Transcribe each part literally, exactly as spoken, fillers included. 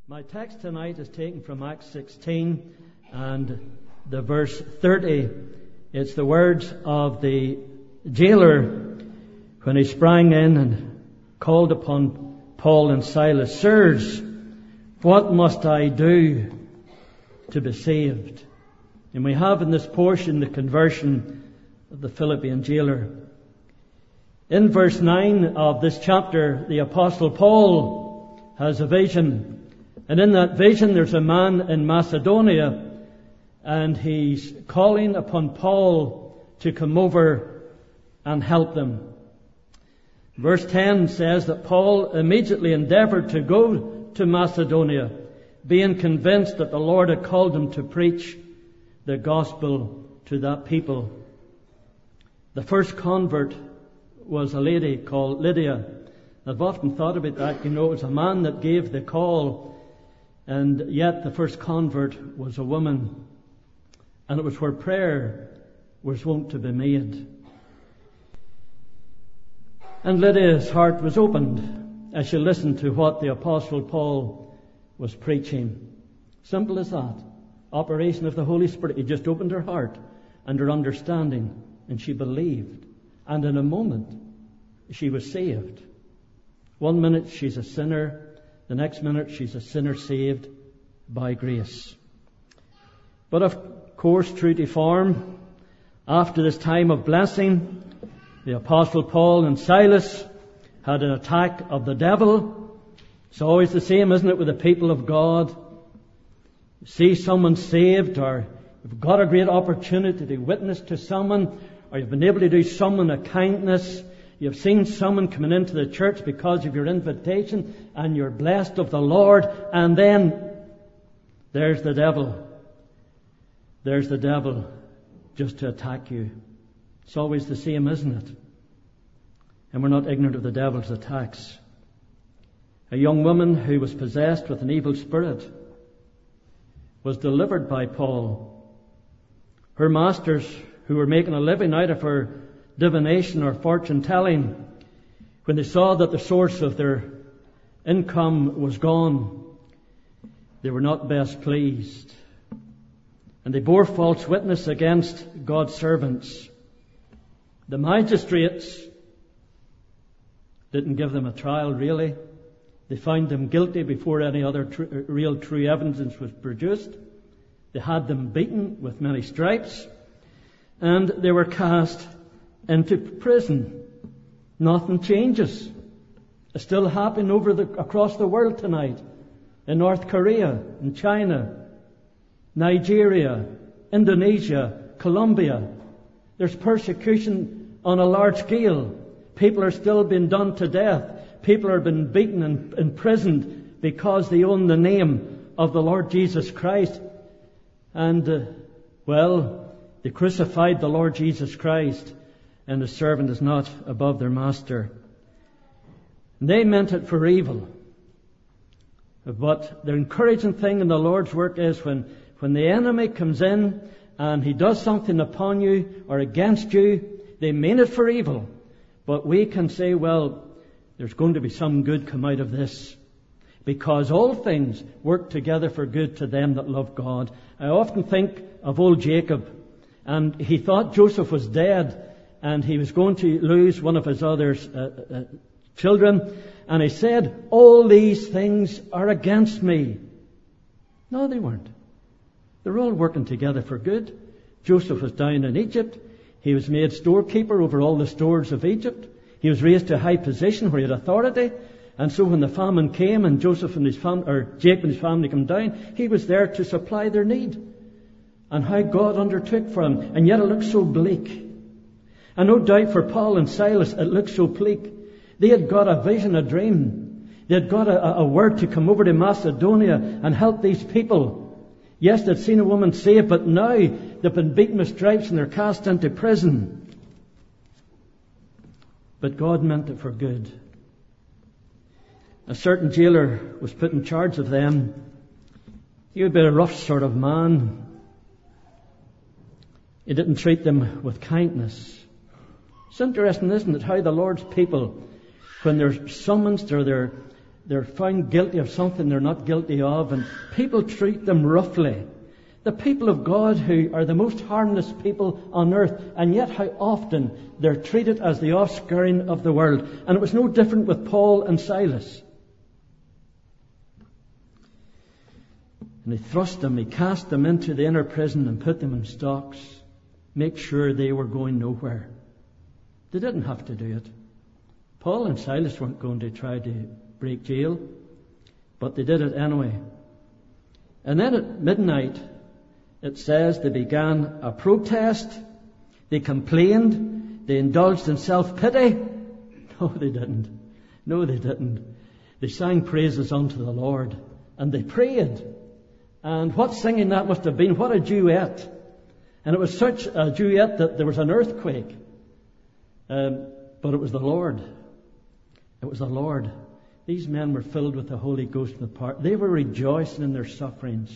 My text tonight is taken from Acts sixteen and the verse thirty. It's the words of the jailer when he sprang in and called upon Paul and Silas. Sirs, what must I do to be saved? And we have in this portion the conversion of the Philippian jailer. In verse nine of this chapter, the Apostle Paul has a vision. And in that vision there's a man in Macedonia, and he's calling upon Paul to come over and help them. Verse ten says that Paul immediately endeavored to go to Macedonia, being convinced that the Lord had called him to preach the gospel to that people. The first convert was a lady called Lydia. I've often thought about that. You know, it was a man that gave the call, and yet the first convert was a woman. And it was where prayer was wont to be made. And Lydia's heart was opened as she listened to what the Apostle Paul was preaching. Simple as that. Operation of the Holy Spirit. He just opened her heart and her understanding, and she believed. And in a moment, she was saved. One minute she's a sinner, the next minute she's a sinner saved by grace. But of course, true to form, after this time of blessing, the Apostle Paul and Silas had an attack of the devil. It's always the same, isn't it, with the people of God? You see someone saved, or you've got a great opportunity to witness to someone, or you've been able to do someone a kindness. You've seen someone coming into the church because of your invitation, and you're blessed of the Lord, and then there's the devil. There's the devil just to attack you. It's always the same, isn't it? And we're not ignorant of the devil's attacks. A young woman who was possessed with an evil spirit was delivered by Paul. Her masters, who were making a living out of her divination or fortune telling, when they saw that the source of their income was gone, they were not best pleased. And they bore false witness against God's servants. The magistrates didn't give them a trial, really. They found them guilty before any other tr- real true evidence was produced. They had them beaten with many stripes, and they were cast into prison. Nothing changes. It's still happening over the, across the world tonight. In North Korea, in China, Nigeria, Indonesia, Colombia. There's persecution on a large scale. People are still being done to death. People are being beaten and imprisoned because they own the name of the Lord Jesus Christ. And, uh, well, they crucified the Lord Jesus Christ, and the servant is not above their master. And they meant it for evil. But the encouraging thing in the Lord's work is when, when the enemy comes in and he does something upon you or against you, they mean it for evil. But we can say, well, there's going to be some good come out of this, because all things work together for good to them that love God. I often think of old Jacob, and he thought Joseph was dead, and he was going to lose one of his other uh, uh, children, and he said, all these things are against me. No, they weren't. They're all working together for good. Joseph was down in Egypt. He was made storekeeper over all the stores of Egypt. He was raised to a high position where he had authority. And so when the famine came and Joseph and his family, or Jacob and his family came down, he was there to supply their need. And how God undertook for him. And yet it looked so bleak. And no doubt for Paul and Silas it looked so bleak. They had got a vision, a dream. They had got a, a word to come over to Macedonia and help these people. Yes, they'd seen a woman saved, but now they've been beaten with stripes and they're cast into prison. But God meant it for good. A certain jailer was put in charge of them. He would be a rough sort of man. He didn't treat them with kindness. It's interesting, isn't it, how the Lord's people, when they're summoned or they're they're found guilty of something they're not guilty of, and people treat them roughly. The people of God, who are the most harmless people on earth, and yet how often they're treated as the offscouring of the world. And it was no different with Paul and Silas. And he thrust them, he cast them into the inner prison and put them in stocks. Make sure they were going nowhere. They didn't have to do it. Paul and Silas weren't going to try to break jail, but they did it anyway. And then at midnight, it says they began a protest. They complained. They indulged in self-pity. No, they didn't. No, they didn't. They sang praises unto the Lord, and they prayed. And what singing that must have been. What a duet. And it was such a duet that there was an earthquake. Um, but it was the Lord. It was the Lord. These men were filled with the Holy Ghost and the power. They were rejoicing in their sufferings.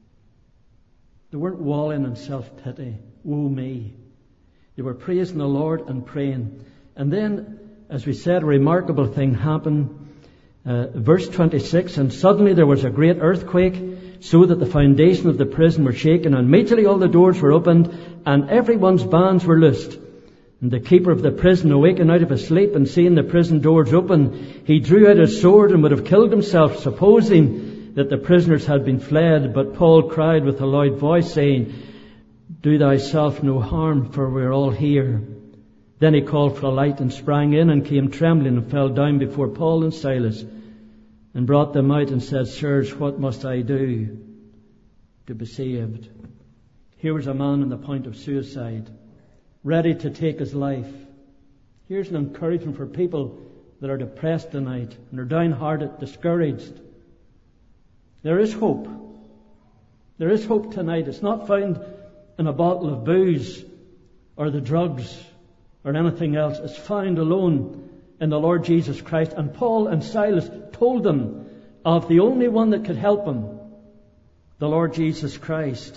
They weren't wallowing in self-pity. Woe me. They were praising the Lord and praying. And then, as we said, a remarkable thing happened. Uh, verse twenty-six, and suddenly there was a great earthquake, so that the foundation of the prison were shaken, and immediately all the doors were opened, and everyone's bands were loosed. And the keeper of the prison, awakened out of his sleep, and seeing the prison doors open, he drew out his sword and would have killed himself, supposing that the prisoners had been fled. But Paul cried with a loud voice, saying, Do thyself no harm, for we're all here. Then he called for a light and sprang in and came trembling and fell down before Paul and Silas and brought them out and said, Sirs, what must I do to be saved? Here was a man on the point of suicide, ready to take his life. Here's an encouragement for people that are depressed tonight and are downhearted, discouraged. There is hope. There is hope tonight. It's not found in a bottle of booze or the drugs or anything else. It's found alone in the Lord Jesus Christ. And Paul and Silas told them of the only one that could help them, the Lord Jesus Christ.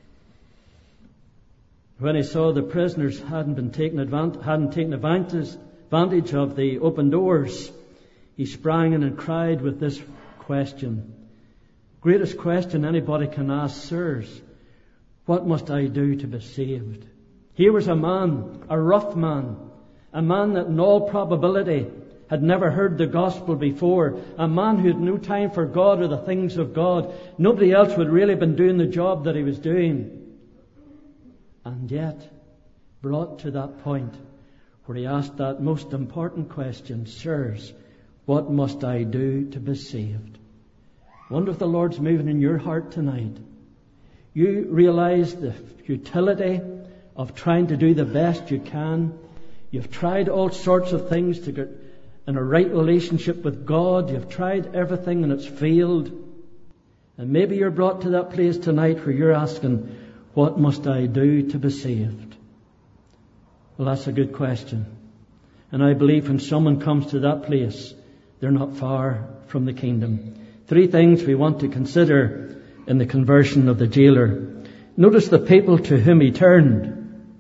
When he saw the prisoners hadn't been taken advantage, hadn't taken advantage, advantage of the open doors, he sprang in and cried with this question. Greatest question anybody can ask, sirs, what must I do to be saved? Here was a man, a rough man, a man that in all probability had never heard the gospel before, a man who had no time for God or the things of God. Nobody else would really have been doing the job that he was doing. And yet, brought to that point where he asked that most important question, sirs, what must I do to be saved? I wonder if the Lord's moving in your heart tonight. You realize the futility of trying to do the best you can. You've tried all sorts of things to get in a right relationship with God. You've tried everything and it's failed. And maybe you're brought to that place tonight where you're asking, what must I do to be saved? Well, that's a good question. And I believe when someone comes to that place, they're not far from the kingdom. Three things we want to consider in the conversion of the jailer. Notice the people to whom he turned.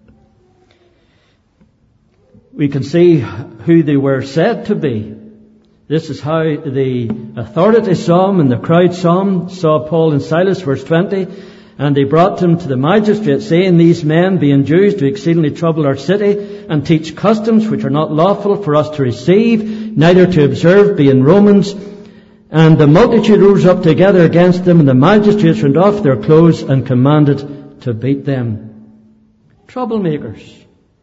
We can see who they were said to be. This is how the authority saw him, and the crowd saw him, saw Paul and Silas, verse twenty. And they brought him to the magistrate, saying, These men, being Jews, do exceedingly trouble our city, and teach customs which are not lawful for us to receive, neither to observe, being Romans. And the multitude rose up together against them, and the magistrates rent off their clothes and commanded to beat them. Troublemakers.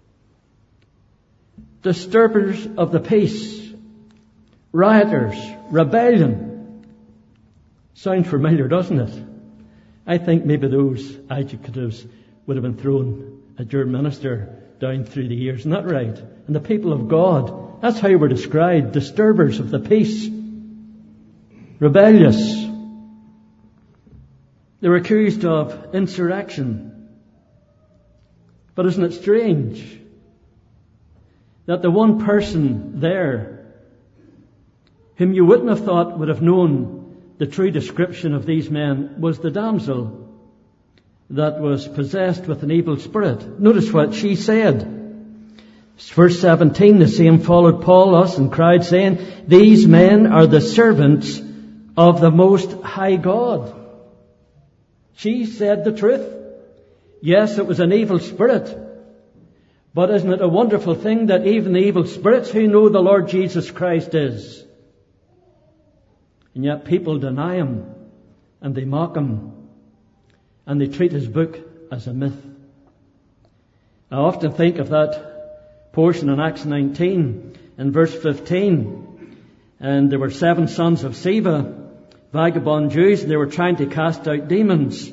Disturbers of the peace. Rioters. Rebellion. Sounds familiar, doesn't it? I think maybe those adjectives would have been thrown at your minister down through the years. Isn't that right? And the people of God, that's how we're described. Disturbers of the peace. Rebellious. They were accused of insurrection. But isn't it strange that the one person there whom you wouldn't have thought would have known the true description of these men was the damsel that was possessed with an evil spirit? Notice what she said. Verse seventeen, the same followed Paul us and cried, saying, these men are the servants of the Most High God. She said the truth. Yes, it was an evil spirit. But isn't it a wonderful thing that even the evil spirits who know the Lord Jesus Christ is, and yet people deny Him, and they mock Him, and they treat His book as a myth. I often think of that portion in Acts nineteen, in verse fifteen. And there were seven sons of Sceva, vagabond Jews, and they were trying to cast out demons.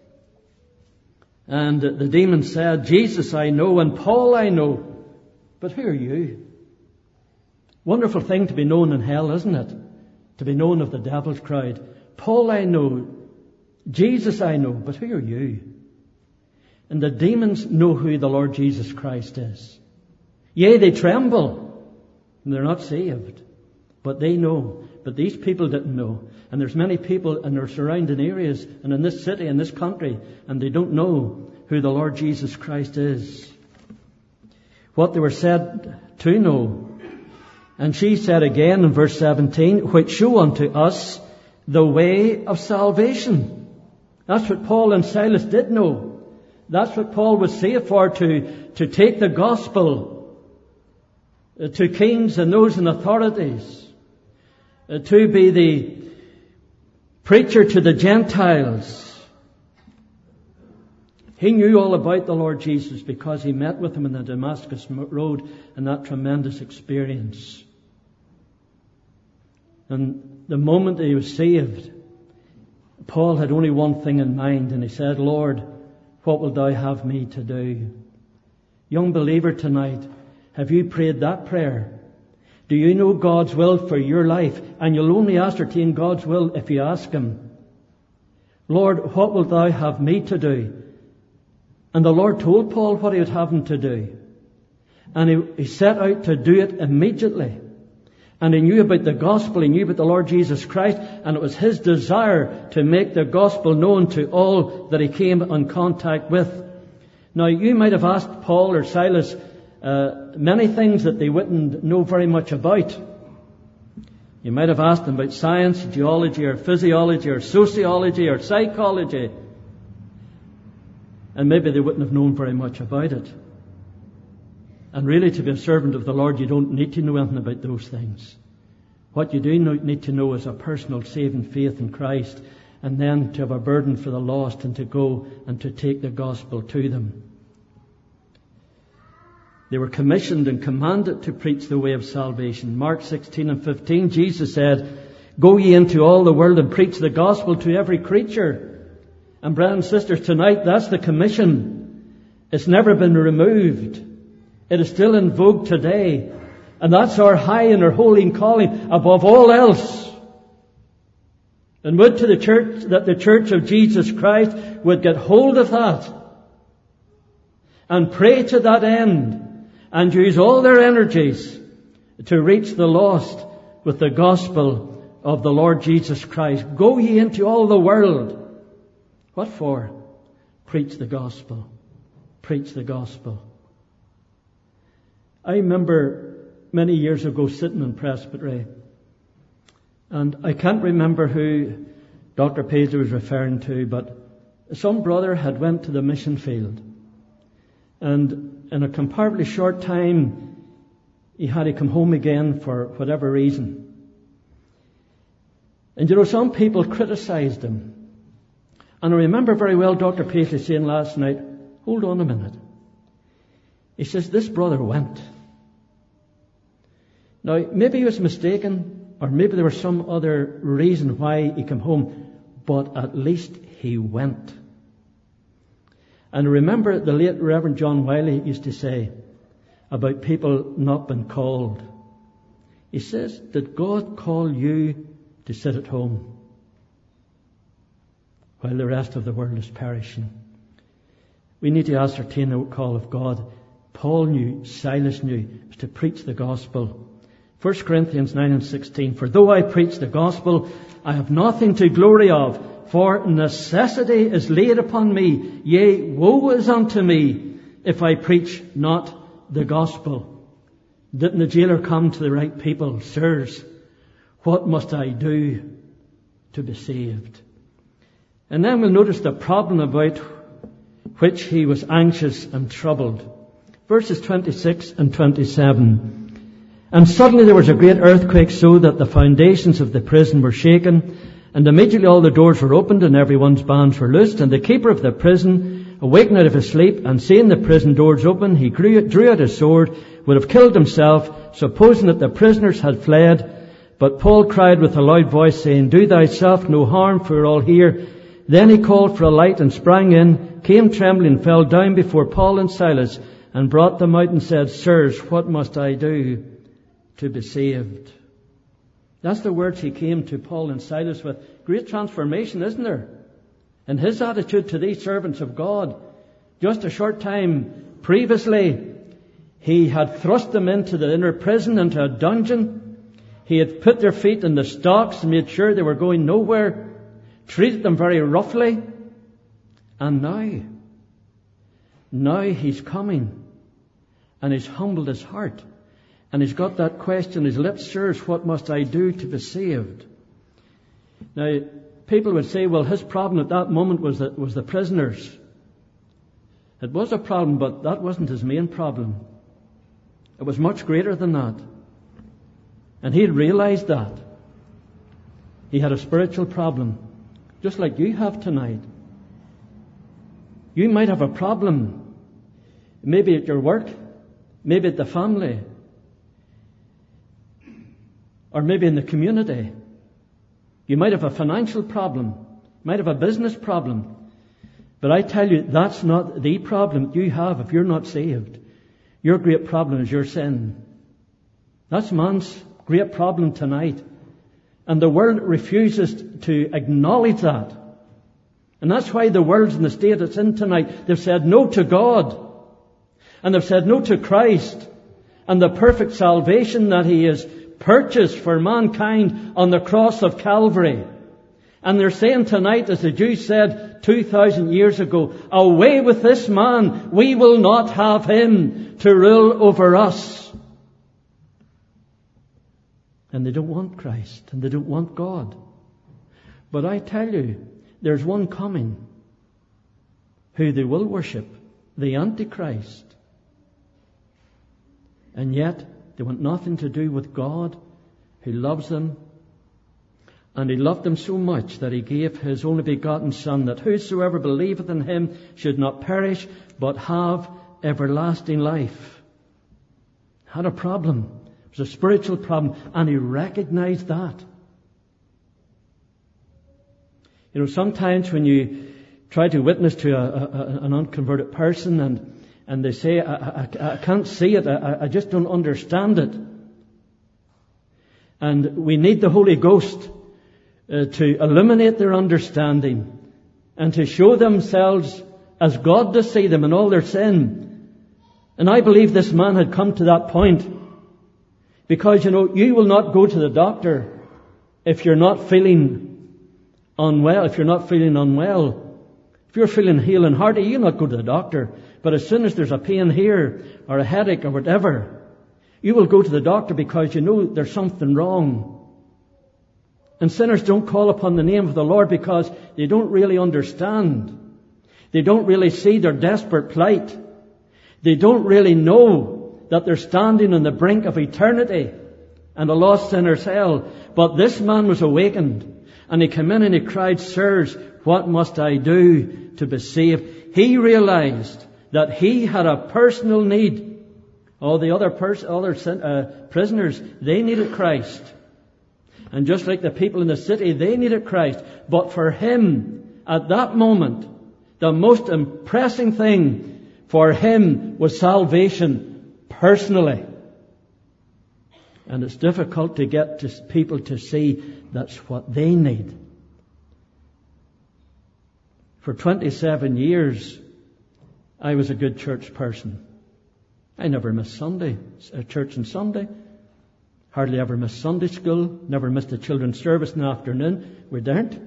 And the demons said, Jesus I know, and Paul I know, but who are you? Wonderful thing to be known in hell, isn't it? To be known of the devil's crowd. Paul I know, Jesus I know, but who are you? And the demons know who the Lord Jesus Christ is. Yea, they tremble, and they're not saved, but they know. But these people didn't know. And there's many people in their surrounding areas and in this city, in this country, and they don't know who the Lord Jesus Christ is. What they were said to know. And she said again in verse seventeen, which show unto us the way of salvation. That's what Paul and Silas did know. That's what Paul was saved for, to, to take the gospel to kings and those in authorities. Uh, to be the preacher to the Gentiles. He knew all about the Lord Jesus because he met with him in the Damascus Road in that tremendous experience. And the moment he was saved, Paul had only one thing in mind, and he said, Lord, what wilt thou have me to do? Young believer tonight, have you prayed that prayer? Do you know God's will for your life? And you'll only ascertain God's will if you ask Him. Lord, what wilt thou have me to do? And the Lord told Paul what he would have him to do. And he, he set out to do it immediately. And he knew about the gospel, he knew about the Lord Jesus Christ, and it was his desire to make the gospel known to all that he came in contact with. Now, you might have asked Paul or Silas Uh, many things that they wouldn't know very much about. You might have asked them about science, geology, or physiology, or sociology, or psychology. And maybe they wouldn't have known very much about it. And really, to be a servant of the Lord, you don't need to know anything about those things. What you do need to know is a personal saving faith in Christ, and then to have a burden for the lost, and to go and to take the gospel to them. They were commissioned and commanded to preach the way of salvation. Mark sixteen and fifteen, Jesus said, go ye into all the world and preach the gospel to every creature. And brothers and sisters, tonight, that's the commission. It's never been removed. It is still in vogue today. And that's our high and our holy calling above all else. And would to the church, that the church of Jesus Christ would get hold of that and pray to that end, and use all their energies to reach the lost with the gospel of the Lord Jesus Christ. Go ye into all the world. What for? Preach the gospel. Preach the gospel. I remember many years ago sitting in Presbytery, and I can't remember who Doctor Paisley was referring to, but some brother had went to the mission field, and in a comparatively short time, he had to come home again for whatever reason. And you know, some people criticized him. And I remember very well Doctor Paisley saying last night, hold on a minute. He says, this brother went. Now, maybe he was mistaken, or maybe there was some other reason why he came home, but at least he went. And remember, the late Reverend John Wiley used to say about people not being called. He says, did God call you to sit at home while the rest of the world is perishing? We need to ascertain the call of God. Paul knew, Silas knew, was to preach the gospel. First Corinthians nine and sixteen, for though I preach the gospel, I have nothing to glory of, for necessity is laid upon me. Yea, woe is unto me if I preach not the gospel. Didn't the jailer come to the right people? Sirs, what must I do to be saved? And then we'll notice the problem about which he was anxious and troubled. Verses twenty-six and twenty-seven. And suddenly there was a great earthquake, so that the foundations of the prison were shaken. And immediately all the doors were opened, and everyone's bands were loosed. And the keeper of the prison, awakened out of his sleep, and seeing the prison doors open, he drew out his sword, would have killed himself, supposing that the prisoners had fled. But Paul cried with a loud voice, saying, Do thyself no harm, for we are all here. Then he called for a light and sprang in, came trembling, fell down before Paul and Silas, and brought them out and said, Sirs, what must I do to be saved? That's the words he came to Paul and Silas with. Great transformation, isn't there? And his attitude to these servants of God. Just a short time previously, he had thrust them into the inner prison, into a dungeon. He had put their feet in the stocks and made sure they were going nowhere. Treated them very roughly. And now, now he's coming. And he's humbled his heart. And he's got that question on his lips, Sirs, what must I do to be saved? Now, people would say, well, his problem at that moment was the, was the prisoners. It was a problem, but that wasn't his main problem. It was much greater than that. And he had realized that. He had a spiritual problem, just like you have tonight. You might have a problem, maybe at your work, maybe at the family, or maybe in the community. You might have a financial problem. You might have a business problem. But I tell you, that's not the problem you have if you're not saved. Your great problem is your sin. That's man's great problem tonight. And the world refuses to acknowledge that. And that's why the world's in the state it's in tonight. They've said no to God. And they've said no to Christ. And the perfect salvation that He has purchased for mankind on the cross of Calvary. And they're saying tonight, as the Jews said two thousand years ago, away with this man. We will not have him to rule over us. And they don't want Christ. And they don't want God. But I tell you, there's one coming who they will worship. The Antichrist. And yet, they want nothing to do with God, who loves them. And He loved them so much that He gave His only begotten Son, that whosoever believeth in Him should not perish, but have everlasting life. Had a problem. It was a spiritual problem, and He recognized that. You know, sometimes when you try to witness to a, a, an unconverted person and And they say, I, I, I can't see it. I, I just don't understand it. And we need the Holy Ghost uh, to illuminate their understanding and to show themselves as God to see them in all their sin. And I believe this man had come to that point. Because, you know, you will not go to the doctor if you're not feeling unwell, if you're not feeling unwell. If you're feeling hale and hearty, you'll not go to the doctor. But as soon as there's a pain here, or a headache, or whatever, you will go to the doctor because you know there's something wrong. And sinners don't call upon the name of the Lord because they don't really understand. They don't really see their desperate plight. They don't really know that they're standing on the brink of eternity and a lost sinner's hell. But this man was awakened, and he came in and he cried, Sirs, what must I do to be saved? He realized that he had a personal need. All the other pers- other uh, prisoners, they needed Christ. And just like the people in the city, they needed Christ. But for him, at that moment, the most impressing thing for him was salvation personally. And it's difficult to get to people to see that's what they need. For twenty-seven years, I was a good church person. I never missed Sunday, uh, church and Sunday. Hardly ever missed Sunday school. Never missed a children's service in the afternoon. We daren't.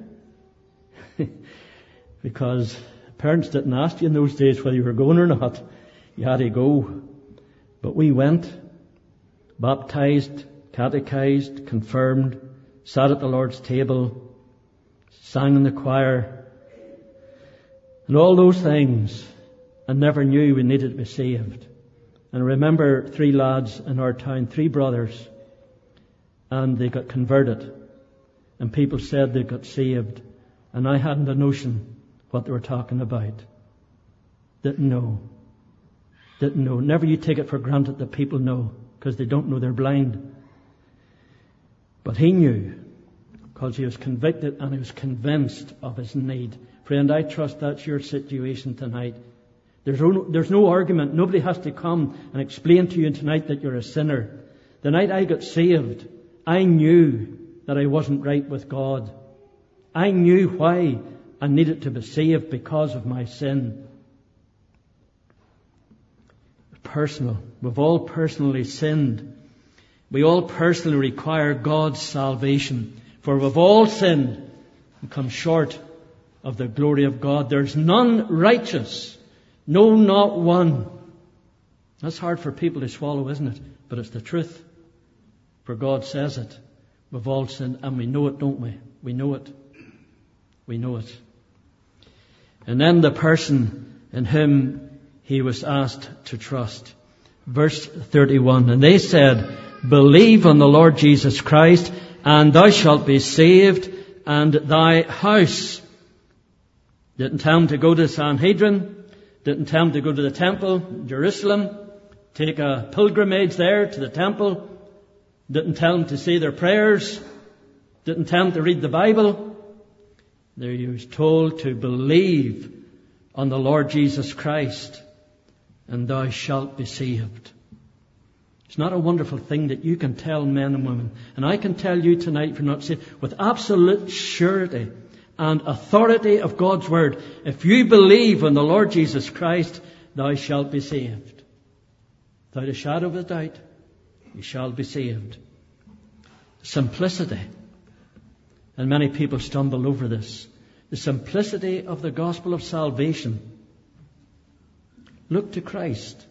Because parents didn't ask you in those days whether you were going or not. You had to go. But we went. baptized, catechized, confirmed, sat at the Lord's table, sang in the choir, and all those things, and never knew we needed to be saved. And I remember three lads in our town, three brothers, and they got converted. And people said they got saved. And I hadn't a notion what they were talking about. Didn't know. Didn't know. Never you take it for granted that people know, because they don't know, they're blind. But he knew, because he was convicted and he was convinced of his need. Friend, I trust that's your situation tonight. There's no, there's no argument. Nobody has to come and explain to you tonight that you're a sinner. The night I got saved, I knew that I wasn't right with God. I knew why I needed to be saved, because of my sin. Personal. We've all personally sinned. We all personally require God's salvation. For we've all sinned and come short of the glory of God. There's none righteous. No, not one. That's hard for people to swallow, isn't it? But it's the truth. For God says it. We've all sinned, and we know it, don't we? We know it. We know it. And then the person in whom he was asked to trust. Verse thirty-one, and they said, believe on the Lord Jesus Christ, and thou shalt be saved, and thy house. Didn't tell him to go to the Sanhedrin. Didn't tell him to go to the temple, Jerusalem, take a pilgrimage there to the temple. Didn't tell him to say their prayers. Didn't tell him to read the Bible. There he was told to believe on the Lord Jesus Christ, and thou shalt be saved. It's not a wonderful thing that you can tell men and women. And I can tell you tonight, if you're not saved, with absolute surety and authority of God's Word, if you believe in the Lord Jesus Christ, thou shalt be saved. Without a shadow of a doubt, you shall be saved. Simplicity. And many people stumble over this. The simplicity of the gospel of salvation. Look to Christ.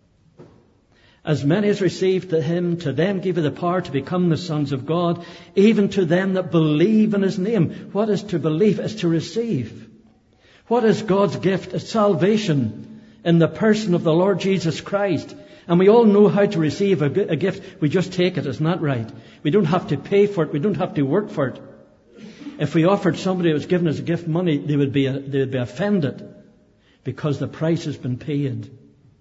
As many as received him, to them gave he the power to become the sons of God, even to them that believe in his name. What is to believe? Is to receive. What is God's gift? It's salvation in the person of the Lord Jesus Christ. And we all know how to receive a, a gift. We just take it. Isn't that right? We don't have to pay for it. We don't have to work for it. If we offered somebody who was given us a gift money, they would be, they would be offended, because the price has been paid.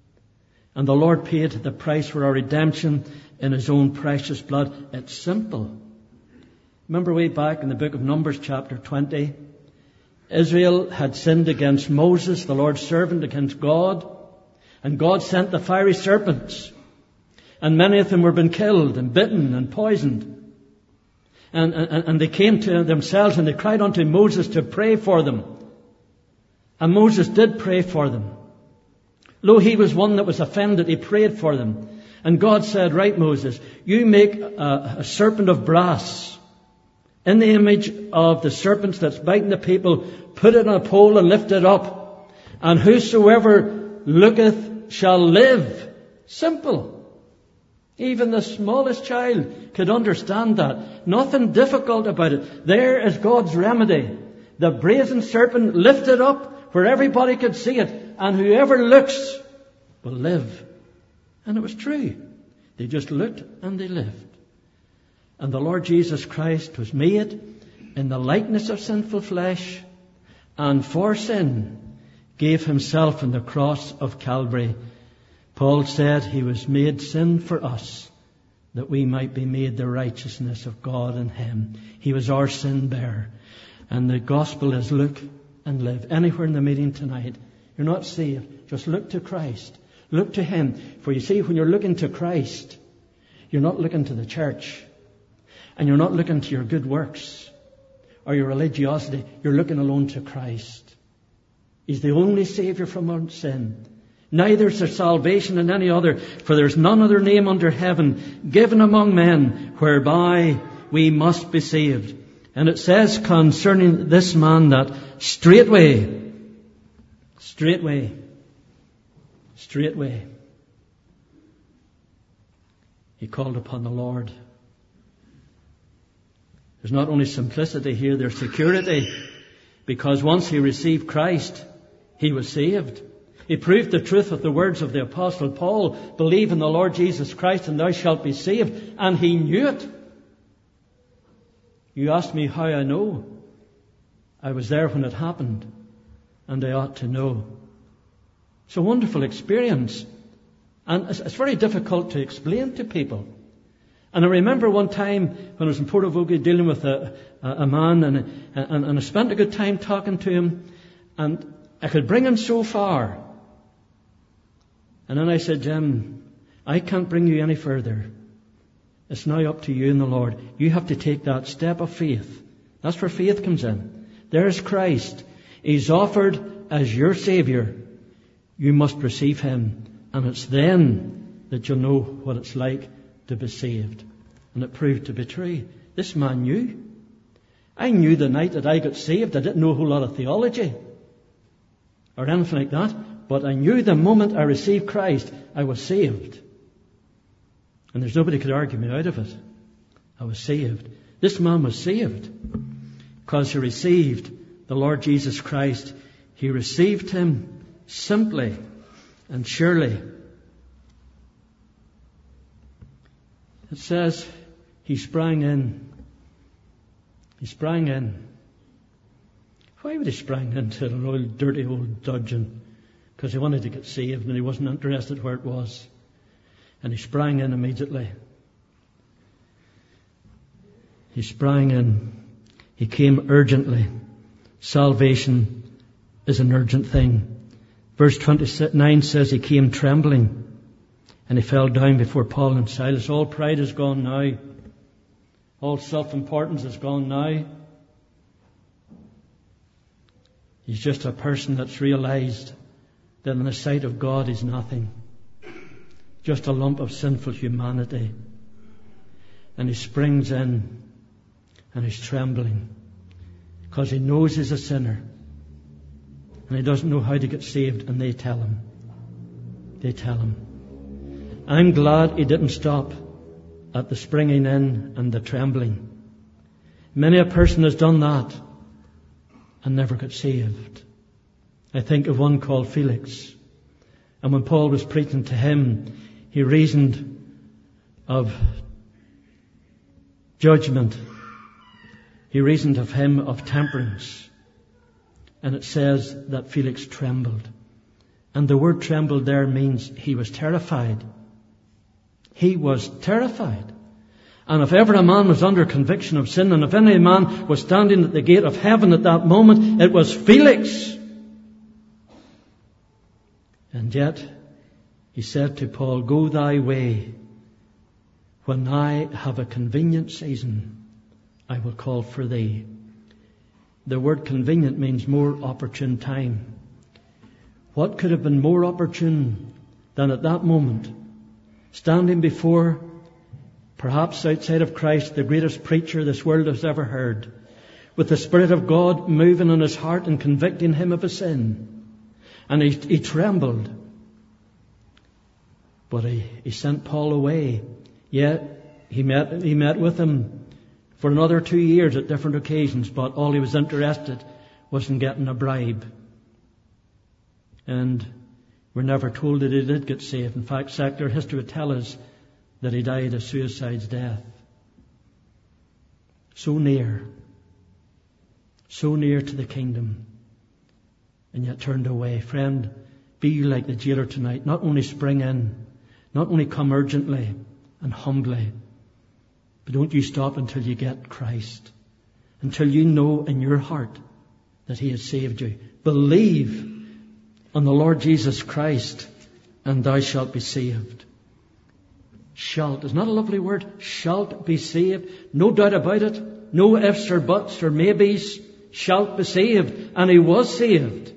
And the Lord paid the price for our redemption in his own precious blood. It's simple. Remember way back in the book of Numbers chapter twenty, Israel had sinned against Moses, the Lord's servant, against God. And God sent the fiery serpents. And many of them were being killed and bitten and poisoned. And, and, and they came to themselves and they cried unto Moses to pray for them. And Moses did pray for them. Lo, he was one that was offended. He prayed for them. And God said, right, Moses, you make a, a serpent of brass in the image of the serpents that's biting the people. Put it on a pole and lift it up. And whosoever looketh shall live. Simple. Even the smallest child could understand that. Nothing difficult about it. There is God's remedy. The brazen serpent lifted up where everybody could see it. And whoever looks will live. And it was true. They just looked and they lived. And the Lord Jesus Christ was made in the likeness of sinful flesh, and for sin gave himself on the cross of Calvary. Paul said he was made sin for us, that we might be made the righteousness of God in him. He was our sin bearer. And the gospel is look and live. Anywhere in the meeting tonight, you're not saved, just look to Christ. Look to him. For you see, when you're looking to Christ, you're not looking to the church. And you're not looking to your good works or your religiosity. You're looking alone to Christ. He's the only Saviour from our sin. Neither is there salvation in any other, for there's none other name under heaven given among men whereby we must be saved. And it says concerning this man that straightway, straightway, straightway, He called upon the Lord. There's not only simplicity here, there's security. Because once he received Christ, he was saved. He proved the truth of the words of the Apostle Paul, believe in the Lord Jesus Christ and thou shalt be saved. And he knew it. You asked me how I know. I was there when it happened, and I ought to know. It's a wonderful experience. And it's very difficult to explain to people. And I remember one time when I was in Portavogie dealing with a, a, a man, and, and, and I spent a good time talking to him, and I could bring him so far. And then I said, Jim, I can't bring you any further. It's now up to you and the Lord. You have to take that step of faith. That's where faith comes in. There's Christ. He's offered as your Saviour. You must receive Him. And it's then that you'll know what it's like to be saved. And it proved to be true. This man knew. I knew the night that I got saved. I didn't know a whole lot of theology or anything like that. But I knew the moment I received Christ, I was saved. And there's nobody could argue me out of it. I was saved. This man was saved because he received the Lord Jesus Christ. He received Him simply and surely. It says he sprang in. He sprang in. Why would he sprang into an old dirty old dungeon? Because he wanted to get saved and he wasn't interested where it was. And he sprang in immediately. He sprang in. He came urgently. Salvation is an urgent thing. Verse twenty-nine says he came trembling and he fell down before Paul and Silas. All pride is gone now. All self-importance is gone now. He's just a person that's realized that in the sight of God he's nothing. Just a lump of sinful humanity. And he springs in and he's trembling because he knows he's a sinner. And he doesn't know how to get saved, and they tell him. They tell him. I'm glad he didn't stop at the springing in and the trembling. Many a person has done that and never got saved. I think of one called Felix. And when Paul was preaching to him, he reasoned of judgment. He reasoned of him of temperance. And it says that Felix trembled. And the word trembled there means he was terrified. He was terrified. And if ever a man was under conviction of sin, and if any man was standing at the gate of heaven at that moment, it was Felix. And yet, he said to Paul, go thy way. When I have a convenient season, I will call for thee. The word convenient means more opportune time. What could have been more opportune than at that moment, standing before, perhaps outside of Christ, the greatest preacher this world has ever heard, with the Spirit of God moving in his heart and convicting him of his sin. And he, he trembled. But he, he sent Paul away. Yet he met, he met with him for another two years at different occasions, but all he was interested was in getting a bribe. And we're never told that he did get saved. In fact, secular history would tell us that he died a suicide's death. So near. So near to the kingdom. And yet turned away. Friend, be you like the jailer tonight. Not only spring in, not only come urgently and humbly, but don't you stop until you get Christ. Until you know in your heart that He has saved you. Believe on the Lord Jesus Christ and thou shalt be saved. Shalt is not a lovely word. Shalt be saved. No doubt about it. No ifs or buts or maybes. Shalt be saved. And he was saved.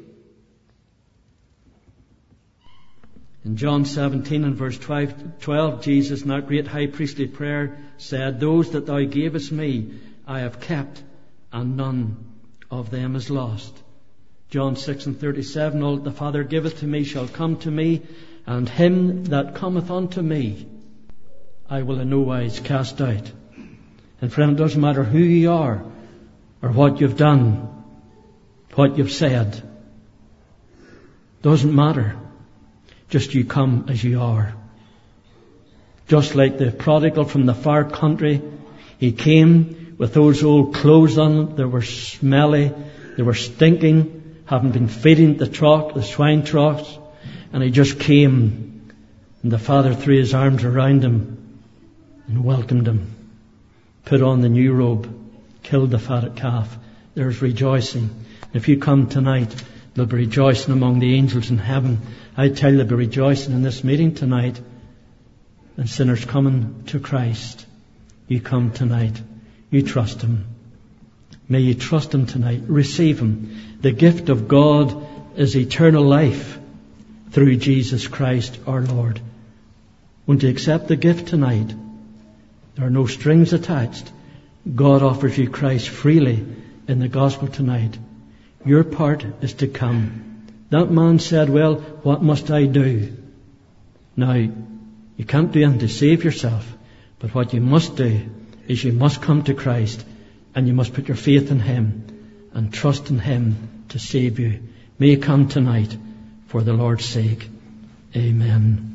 In John seventeen and verse twelve, Jesus in that great high priestly prayer said, those that thou gavest me, I have kept, and none of them is lost. John six and thirty-seven, all that the Father giveth to me shall come to me, and him that cometh unto me I will in no wise cast out. And friend, it doesn't matter who you are or what you've done, what you've said. Doesn't matter. Just you come as you are. Just like the prodigal from the far country, he came with those old clothes on. They were smelly, they were stinking, having been feeding the trough, the swine troughs, and he just came, and the Father threw his arms around him and welcomed him, put on the new robe, killed the fatted calf. There's rejoicing. If you come tonight, there'll be rejoicing among the angels in heaven. I tell you, there'll be rejoicing in this meeting tonight. And sinners coming to Christ. You come tonight. You trust Him. May you trust Him tonight. Receive Him. The gift of God is eternal life through Jesus Christ our Lord. Won't you accept the gift tonight? There are no strings attached. God offers you Christ freely in the gospel tonight. Your part is to come. That man said, well, what must I do? Now, you can't do anything to save yourself. But what you must do is you must come to Christ and you must put your faith in Him and trust in Him to save you. May you come tonight for the Lord's sake. Amen.